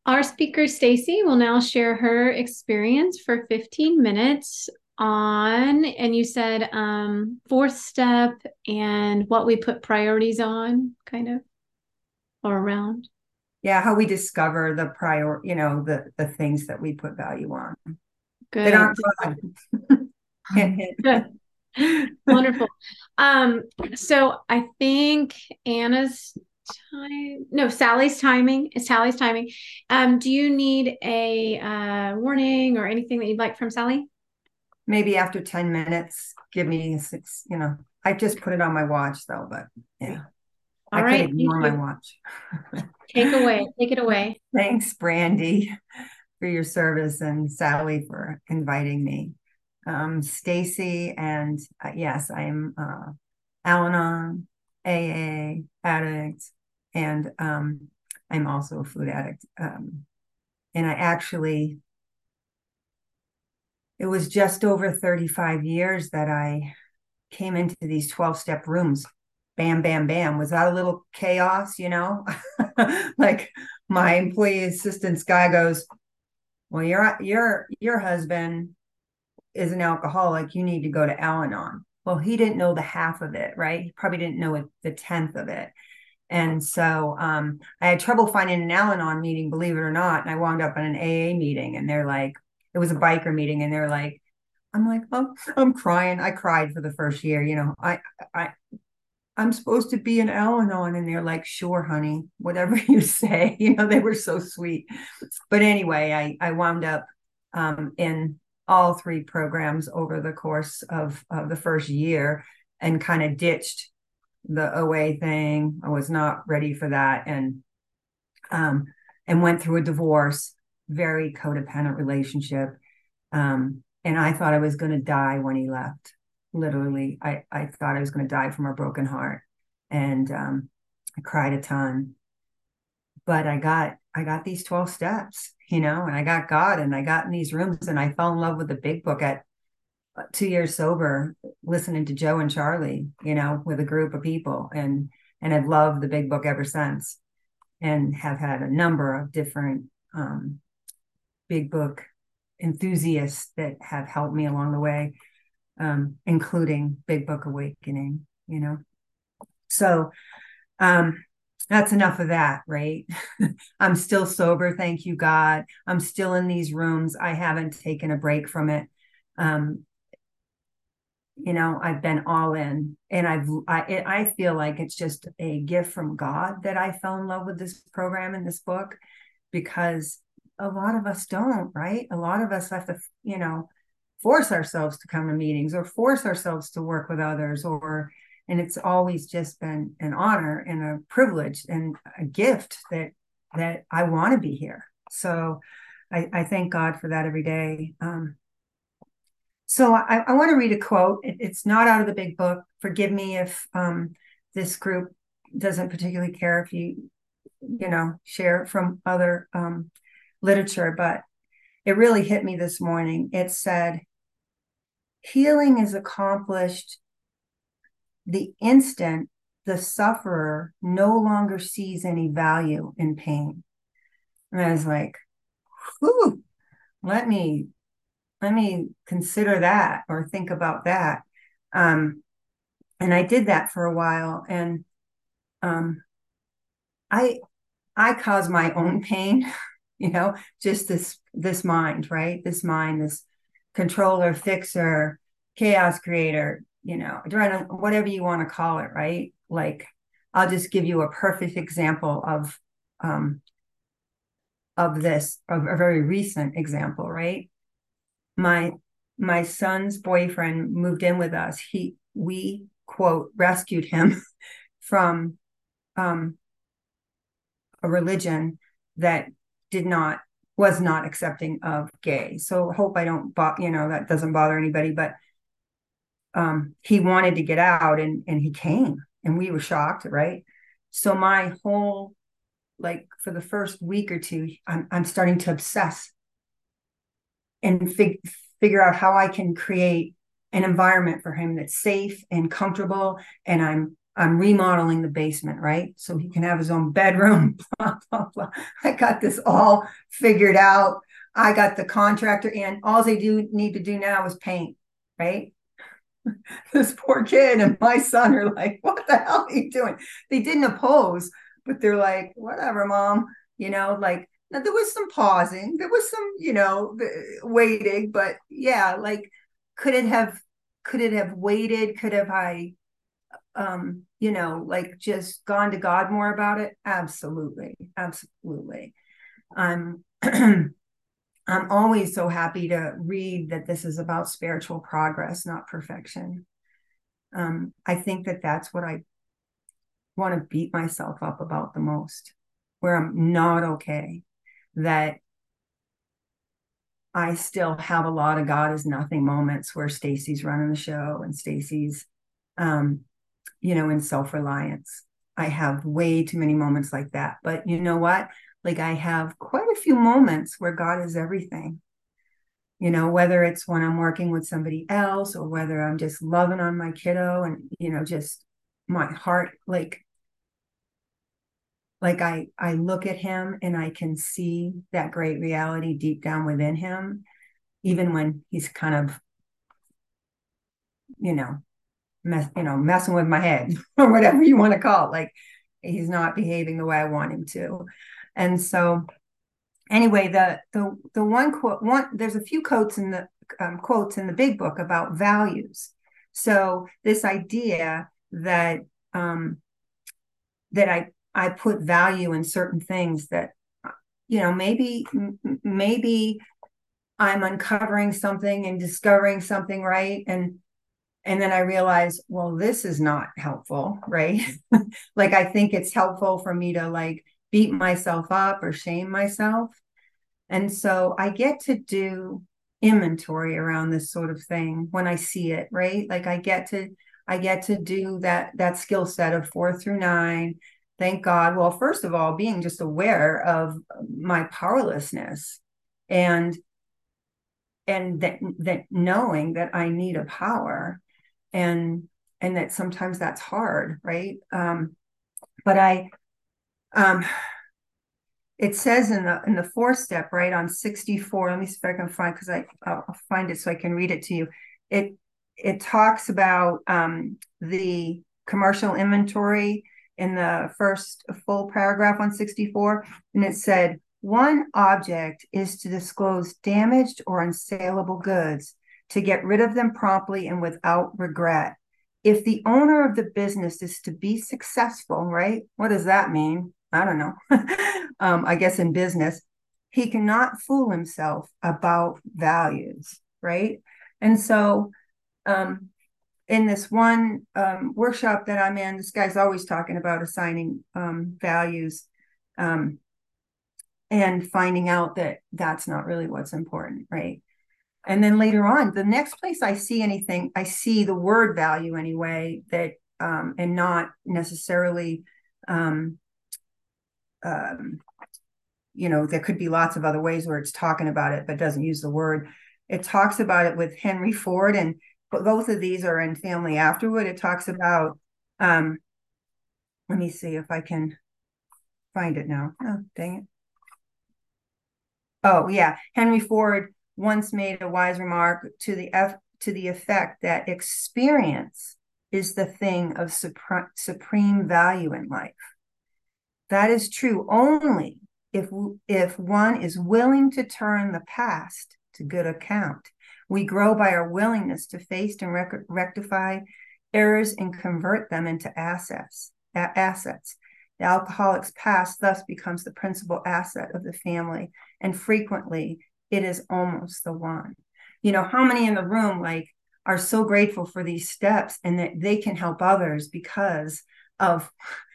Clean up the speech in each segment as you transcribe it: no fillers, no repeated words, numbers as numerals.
Our speaker, Stacy, will now share her experience for 15 minutes on, and you said fourth step and what we put priorities on, kind of, or around. Yeah, how we discover the the things that we put value on that aren't Good. God. Hint, hint. Good. Wonderful. Um, so I think Anna's time, no, Sally's timing is Sally's timing. Do you need a warning or anything that you'd like from Sally? Maybe after 10 minutes, give me six, I just put it on my watch though, but yeah, I All could right, thank ignore my you. watch. Take it away. Thanks, Brandy, for your service and Sally for inviting me. Stacy, and yes, I am Al-Anon, AA addict, and I'm also a food addict. And it was just over 35 years that I came into these 12-step rooms. Bam, bam, bam. Was that a little chaos, Like my employee assistance guy goes, well, your husband is an alcoholic. You need to go to Al-Anon. Well, he didn't know the half of it, right? He probably didn't know the tenth of it. And so I had trouble finding an Al-Anon meeting, believe it or not. And I wound up in an AA meeting, and they're like, it was a biker meeting, and they're like, I'm like, oh, I'm crying. I cried for the first year. I I'm supposed to be an Al-Anon, and they're like, sure, honey, whatever you say. They were so sweet. But anyway, I wound up in all three programs over the course of the first year, and kind of ditched the OA thing. I was not ready for that, um, and went through a divorce, very codependent relationship. And I thought I was going to die when he left. Literally, I thought I was going to die from a broken heart, and I cried a ton. But I got these 12 steps, and I got God, and I got in these rooms, and I fell in love with the Big Book at 2 years sober, listening to Joe and Charlie, with a group of people, and I've loved the Big Book ever since, and have had a number of different Big Book enthusiasts that have helped me along the way, including Big Book Awakening. So um, that's enough of that, right? I'm still sober, thank you, God. I'm still in these rooms. I haven't taken a break from it. Um, I've been all in, and I feel like it's just a gift from God that I fell in love with this program and this book, because a lot of us don't, right? A lot of us have to, force ourselves to come to meetings, or force ourselves to work with others, and it's always just been an honor and a privilege and a gift that I want to be here. So I thank God for that every day. So I want to read a quote. It's not out of the Big Book. Forgive me if this group doesn't particularly care if you share from other literature, but it really hit me this morning. It said, healing is accomplished the instant the sufferer no longer sees any value in pain. And I was like, whew, let me consider that, or think about that. Um, and I did that for a while, and um, I I cause my own pain, just this mind, right? This mind, this controller, fixer, chaos creator, adrenaline, whatever you want to call it, right? Like, I'll just give you a perfect example um, of this, of a very recent example, right? My my son's boyfriend moved in with us. We quote rescued him from um, a religion that did not was not accepting of gay. So hope I don't, that doesn't bother anybody. But he wanted to get out, and he came, and we were shocked, right? So my whole, like, for the first week or two, I'm starting to obsess and figure out how I can create an environment for him that's safe and comfortable. And I'm I'm remodeling the basement, right? So he can have his own bedroom, blah, blah, blah. I got this all figured out. I got the contractor in. All they need to do now is paint, right? This poor kid and my son are like, what the hell are you doing? They didn't oppose, but they're like, whatever, mom. Like, now there was some pausing, there was some, waiting, but yeah, like, could it have waited? Could have I, like, just gone to God more about it? Absolutely. Absolutely. I'm I'm always so happy to read that this is about spiritual progress, not perfection. I think that that's what I want to beat myself up about the most, where I'm not okay, that I still have a lot of God is nothing moments where Stacy's running the show and Stacy's, in self-reliance. I have way too many moments like that. But you know what? Like, I have quite a few moments where God is everything. Whether it's when I'm working with somebody else or whether I'm just loving on my kiddo and, just my heart, like I look at him and I can see that great reality deep down within him, even when he's kind of, messing with my head or whatever you want to call it. Like, he's not behaving the way I want him to. And so anyway, the one quote, there's a few quotes in the big book about values. So this idea that that I put value in certain things that, maybe I'm uncovering something and discovering something, right? And then I realize, well, this is not helpful, right? Like, I think it's helpful for me to, like, beat myself up or shame myself. And so I get to do inventory around this sort of thing when I see it, right? Like, I get to do that skill set of 4 through 9. Thank God. Well, first of all, being just aware of my powerlessness and that knowing that I need a power, and that sometimes that's hard, right? But it says in the 4th step, right, on 64. Let me see if I can find, because I'll find it so I can read it to you. It talks about the commercial inventory in the first full paragraph on 64, and it said, one object is to disclose damaged or unsaleable goods, to get rid of them promptly and without regret. If the owner of the business is to be successful, right? What does that mean? I don't know. I guess in business, he cannot fool himself about values, right? And so, in this one workshop that I'm in, this guy's always talking about assigning values, and finding out that that's not really what's important, right? And then later on, the next place I see anything, I see the word value anyway, that and not necessarily, there could be lots of other ways where it's talking about it, but doesn't use the word. It talks about it with Henry Ford, and both of these are in Family Afterward. It talks about, let me see if I can find it now. Oh, dang it. Oh, yeah. Henry Ford once made a wise remark to the effect that experience is the thing of supreme value in life. That is true only if one is willing to turn the past to good account. We grow by our willingness to face and rectify errors and convert them into assets. The alcoholic's past thus becomes the principal asset of the family, and frequently it is almost the one. How many in the room, like, are so grateful for these steps and that they can help others because of,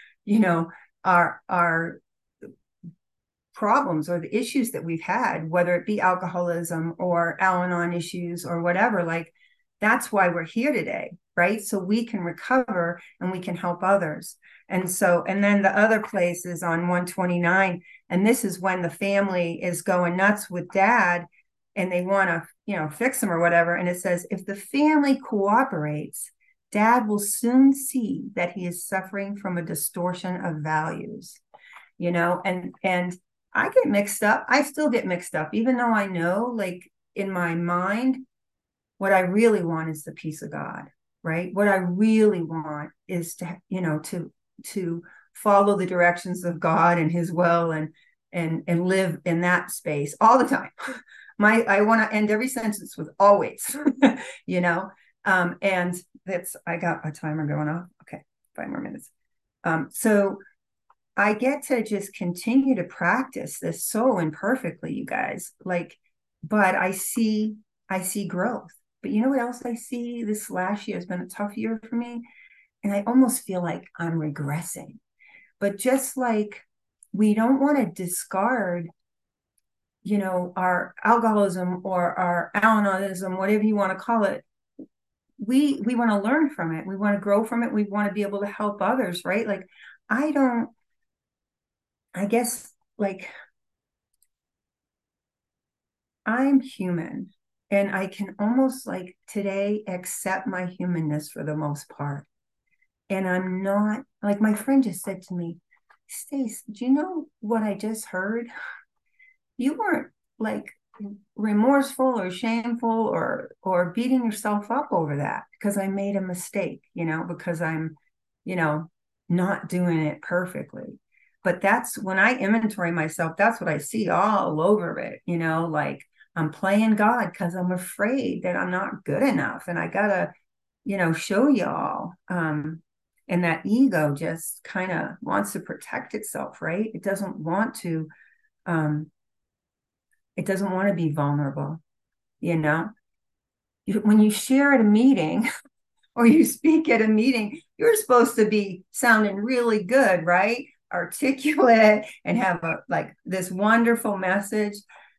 our problems or the issues that we've had, whether it be alcoholism or Al-Anon issues or whatever. Like, that's why we're here today, right? So we can recover and we can help others. And then the other place is on 129. And this is when the family is going nuts with dad and they want to, fix him or whatever. And it says, if the family cooperates, Dad will soon see that he is suffering from a distortion of values, and I get mixed up. I still get mixed up, even though I know, like, in my mind, what I really want is the peace of God, right? What I really want is to follow the directions of God and his will, and live in that space all the time. I want to end every sentence with always, and I got a timer going off. Okay, 5 more minutes. So I get to just continue to practice this so imperfectly, you guys. But I see growth. But you know what else I see? This last year has been a tough year for me, and I almost feel like I'm regressing. But just like we don't want to discard, our alcoholism or our Al-Anoism, whatever you want to call it. We want to learn from it. We want to grow from it. We want to be able to help others, right? Like, I guess, like, I'm human, and I can almost, like, today accept my humanness for the most part. And I'm not, like, my friend just said to me, Stace, do you know what I just heard? You weren't, like, remorseful or shameful or beating yourself up over that because I made a mistake, because I'm, not doing it perfectly. But that's when I inventory myself, that's what I see all over it, like, I'm playing God because I'm afraid that I'm not good enough, and I gotta, show y'all. And that ego just kind of wants to protect itself, right? It doesn't want to be vulnerable. When you share at a meeting or you speak at a meeting, you're supposed to be sounding really good, right? Articulate and have this wonderful message.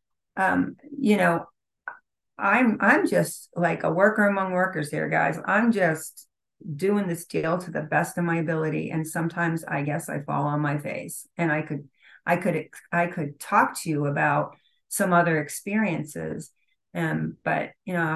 I'm just like a worker among workers here, guys. I'm just doing this deal to the best of my ability, and sometimes I guess I fall on my face. And I could talk to you about some other experiences, but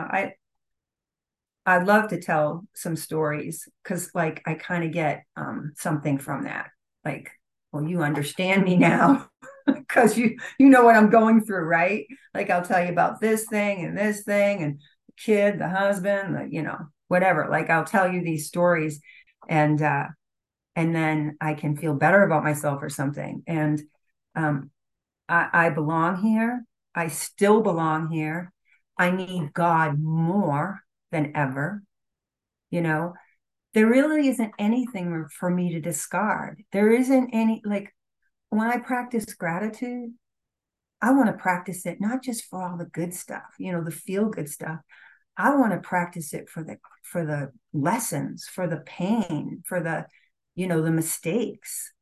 I'd love to tell some stories, because, like, I kind of get something from that. Like, well, you understand me now because you know what I'm going through, right? Like, I'll tell you about this thing and the kid, the husband, whatever. Like, I'll tell you these stories, and then I can feel better about myself or something. And I belong here. I still belong here. I need God more than ever. There really isn't anything for me to discard. There isn't any, like, when I practice gratitude, I want to practice it not just for all the good stuff, the feel good stuff. I want to practice it for the lessons, for the pain, for the mistakes.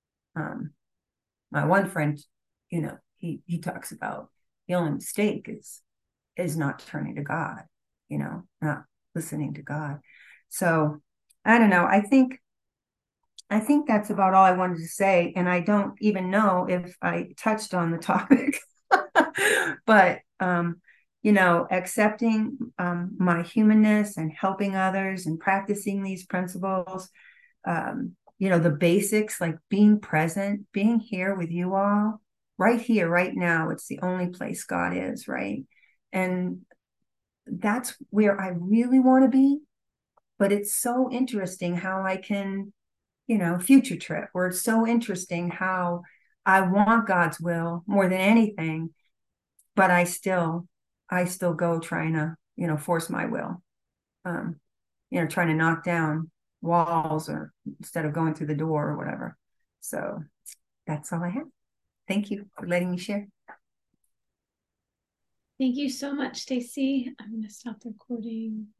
My one friend, he talks about the only mistake is not turning to God, not listening to God. So I don't know. I think that's about all I wanted to say. And I don't even know if I touched on the topic, but, accepting my humanness and helping others and practicing these principles, the basics, like being present, being here with you all, right here, right now. It's the only place God is, right? And that's where I really want to be. But it's so interesting how I can, future trip, where it's so interesting how I want God's will more than anything, but I still go trying to, force my will, trying to knock down walls, or instead of going through the door or whatever. So that's all I have. Thank you for letting me share. Thank you so much, Stacy. I'm going to stop the recording.